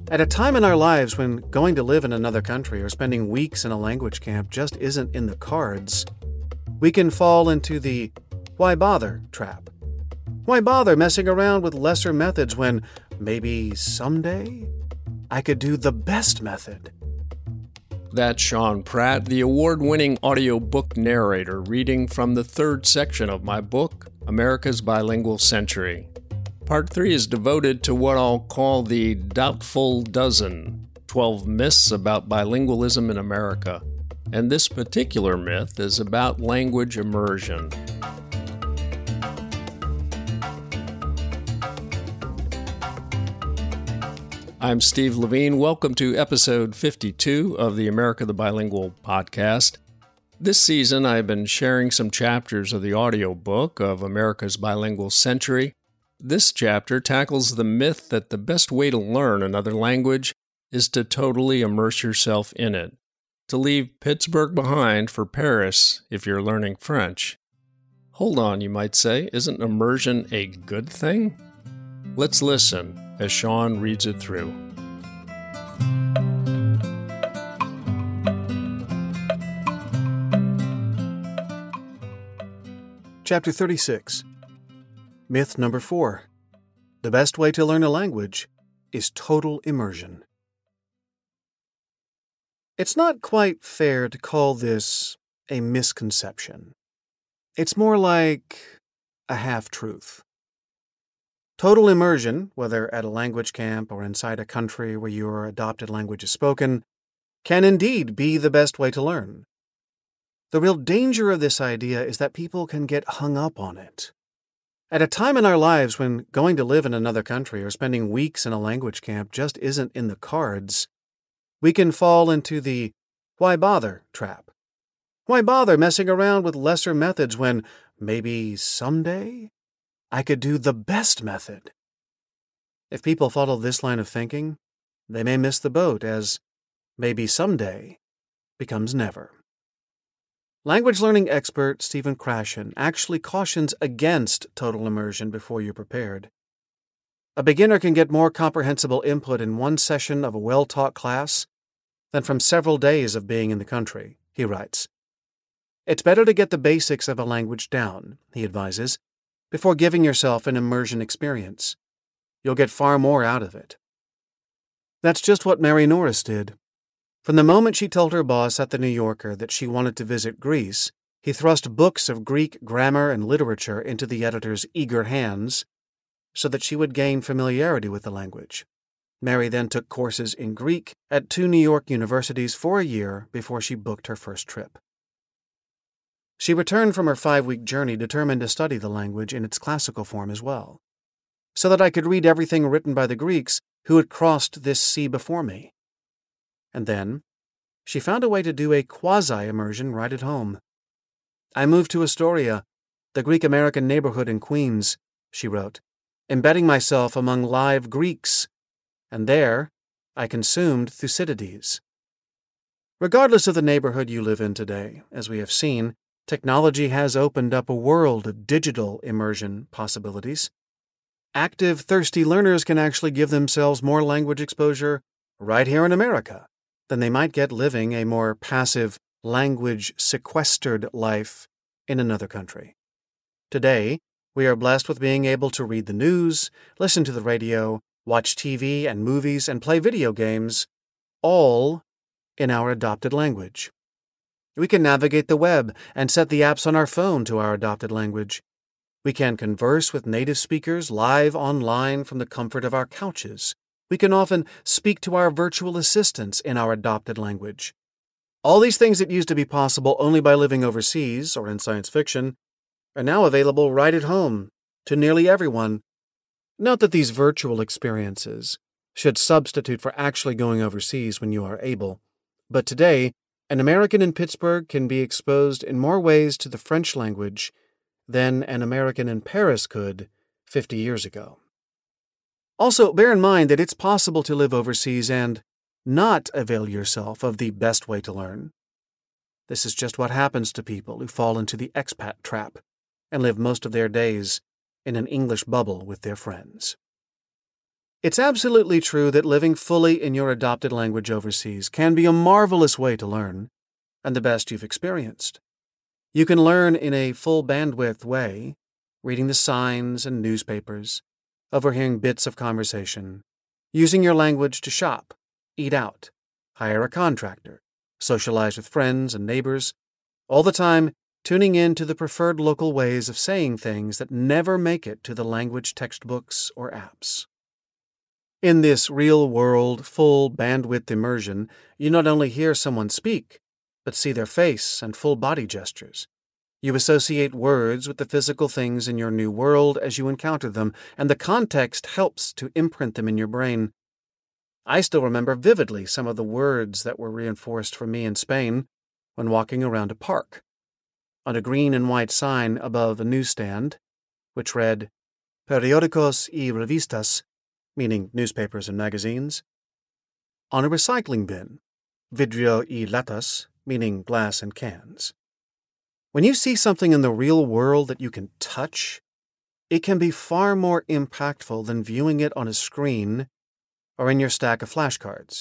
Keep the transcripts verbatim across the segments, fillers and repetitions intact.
At a time in our lives when going to live in another country or spending weeks in a language camp just isn't in the cards, we can fall into the why bother trap. Why bother messing around with lesser methods when maybe someday I could do the best method? That's Sean Pratt, the award-winning audiobook narrator, reading from the third section of my book, America's Bilingual Century. Part three is devoted to what I'll call the Doubtful Dozen, twelve myths about bilingualism in America. And this particular myth is about language immersion. I'm Steve Levine. Welcome to episode fifty-two of the America the Bilingual podcast. This season, I've been sharing some chapters of the audiobook of America's Bilingual Century. This chapter tackles the myth that the best way to learn another language is to totally immerse yourself in it, to leave Pittsburgh behind for Paris if you're learning French. Hold on, you might say, isn't immersion a good thing? Let's listen as Sean reads it through. Chapter thirty-six. Myth number four. The best way to learn a language is total immersion. It's not quite fair to call this a misconception. It's more like a half-truth. Total immersion, whether at a language camp or inside a country where your adopted language is spoken, can indeed be the best way to learn. The real danger of this idea is that people can get hung up on it. At a time in our lives when going to live in another country or spending weeks in a language camp just isn't in the cards, we can fall into the why bother trap. Why bother messing around with lesser methods when maybe someday I could do the best method? If people follow this line of thinking, they may miss the boat as maybe someday becomes never. Language learning expert Stephen Krashen actually cautions against total immersion before you're prepared. A beginner can get more comprehensible input in one session of a well-taught class than from several days of being in the country, he writes. It's better to get the basics of a language down, he advises, before giving yourself an immersion experience. You'll get far more out of it. That's just what Mary Norris did. From the moment she told her boss at the New Yorker that she wanted to visit Greece, he thrust books of Greek grammar and literature into the editor's eager hands so that she would gain familiarity with the language. Mary then took courses in Greek at two New York universities for a year before she booked her first trip. She returned from her five-week journey determined to study the language in its classical form as well, so that I could read everything written by the Greeks who had crossed this sea before me. And then, she found a way to do a quasi-immersion right at home. I moved to Astoria, the Greek-American neighborhood in Queens, she wrote, embedding myself among live Greeks, and there I consumed Thucydides. Regardless of the neighborhood you live in today, as we have seen, technology has opened up a world of digital immersion possibilities. Active, thirsty learners can actually give themselves more language exposure right here in America than they might get living a more passive, language-sequestered life in another country. Today, we are blessed with being able to read the news, listen to the radio, watch T V and movies, and play video games, all in our adopted language. We can navigate the web and set the apps on our phone to our adopted language. We can converse with native speakers live online from the comfort of our couches. We can often speak to our virtual assistants in our adopted language. All these things that used to be possible only by living overseas or in science fiction are now available right at home to nearly everyone. Not that these virtual experiences should substitute for actually going overseas when you are able, but today, an American in Pittsburgh can be exposed in more ways to the French language than an American in Paris could fifty years ago. Also, bear in mind that it's possible to live overseas and not avail yourself of the best way to learn. This is just what happens to people who fall into the expat trap and live most of their days in an English bubble with their friends. It's absolutely true that living fully in your adopted language overseas can be a marvelous way to learn, and the best you've experienced. You can learn in a full bandwidth way, reading the signs and newspapers, overhearing bits of conversation, using your language to shop, eat out, hire a contractor, socialize with friends and neighbors, all the time tuning in to the preferred local ways of saying things that never make it to the language textbooks or apps. In this real-world, full bandwidth immersion, you not only hear someone speak, but see their face and full body gestures. You associate words with the physical things in your new world as you encounter them, and the context helps to imprint them in your brain. I still remember vividly some of the words that were reinforced for me in Spain when walking around a park. On a green and white sign above a newsstand, which read, Periódicos y revistas, meaning newspapers and magazines. On a recycling bin, vidrio y latas, meaning glass and cans. When you see something in the real world that you can touch, it can be far more impactful than viewing it on a screen or in your stack of flashcards.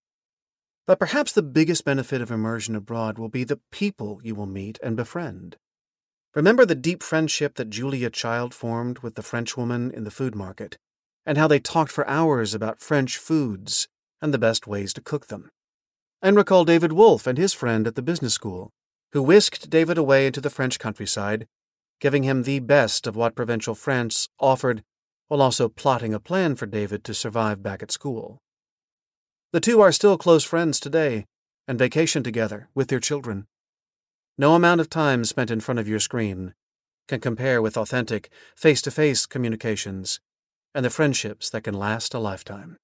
But perhaps the biggest benefit of immersion abroad will be the people you will meet and befriend. Remember the deep friendship that Julia Child formed with the Frenchwoman in the food market, and how they talked for hours about French foods and the best ways to cook them. And recall David Wolfe and his friend at the business school, who whisked David away into the French countryside, giving him the best of what provincial France offered, while also plotting a plan for David to survive back at school. The two are still close friends today, and vacation together with their children. No amount of time spent in front of your screen can compare with authentic, face-to-face communications and the friendships that can last a lifetime.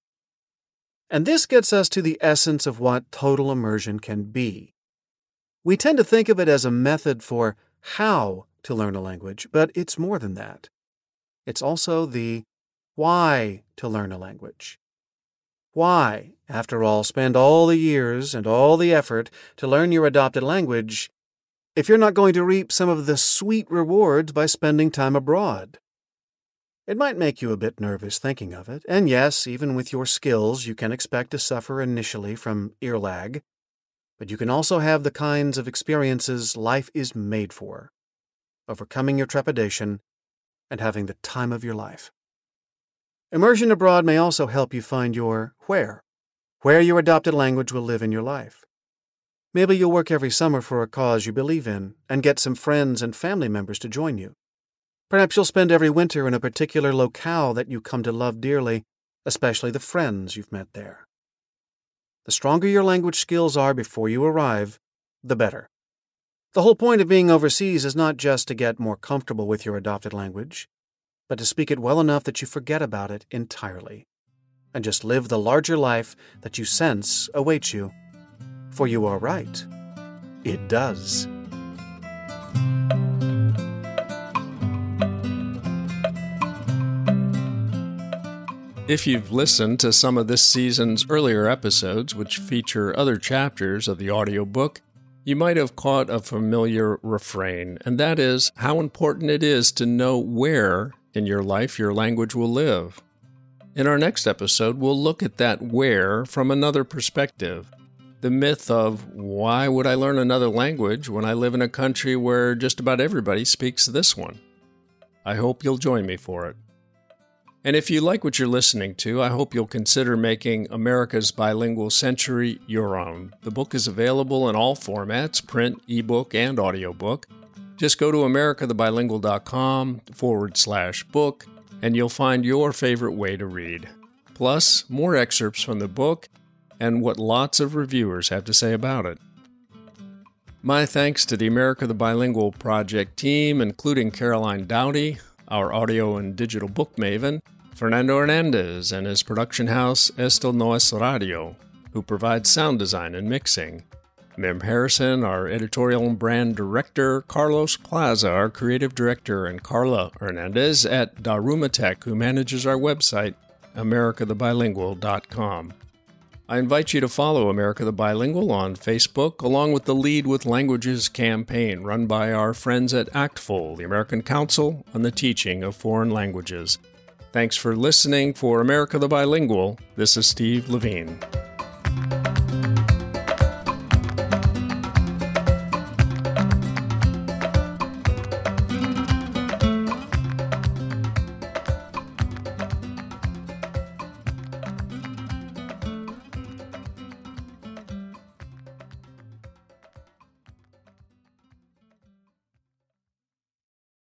And this gets us to the essence of what total immersion can be. We tend to think of it as a method for how to learn a language, but it's more than that. It's also the why to learn a language. Why, after all, spend all the years and all the effort to learn your adopted language if you're not going to reap some of the sweet rewards by spending time abroad? It might make you a bit nervous thinking of it, and yes, even with your skills, you can expect to suffer initially from ear lag, but you can also have the kinds of experiences life is made for, overcoming your trepidation and having the time of your life. Immersion abroad may also help you find your where, where your adopted language will live in your life. Maybe you'll work every summer for a cause you believe in and get some friends and family members to join you. Perhaps you'll spend every winter in a particular locale that you come to love dearly, especially the friends you've met there. The stronger your language skills are before you arrive, the better. The whole point of being overseas is not just to get more comfortable with your adopted language, but to speak it well enough that you forget about it entirely, and just live the larger life that you sense awaits you. For you are right. It does. If you've listened to some of this season's earlier episodes, which feature other chapters of the audiobook, you might have caught a familiar refrain, and that is how important it is to know where in your life your language will live. In our next episode, we'll look at that where from another perspective. The myth of why would I learn another language when I live in a country where just about everybody speaks this one? I hope you'll join me for it. And if you like what you're listening to, I hope you'll consider making America's Bilingual Century your own. The book is available in all formats, print, ebook, and audiobook. Just go to americathebilingual.com forward slash book, and you'll find your favorite way to read. Plus, more excerpts from the book and what lots of reviewers have to say about it. My thanks to the America the Bilingual Project team, including Caroline Dowdy, our audio and digital book maven, Fernando Hernandez and his production house Esto No Es Radio, who provides sound design and mixing, Mim Harrison, our editorial and brand director, Carlos Plaza, our creative director, and Carla Hernandez at Daruma Tech, who manages our website, america the bilingual dot com. I invite you to follow America the Bilingual on Facebook, along with the Lead with Languages campaign run by our friends at ACTFL, the American Council on the Teaching of Foreign Languages. Thanks for listening. For America the Bilingual, this is Steve Levine.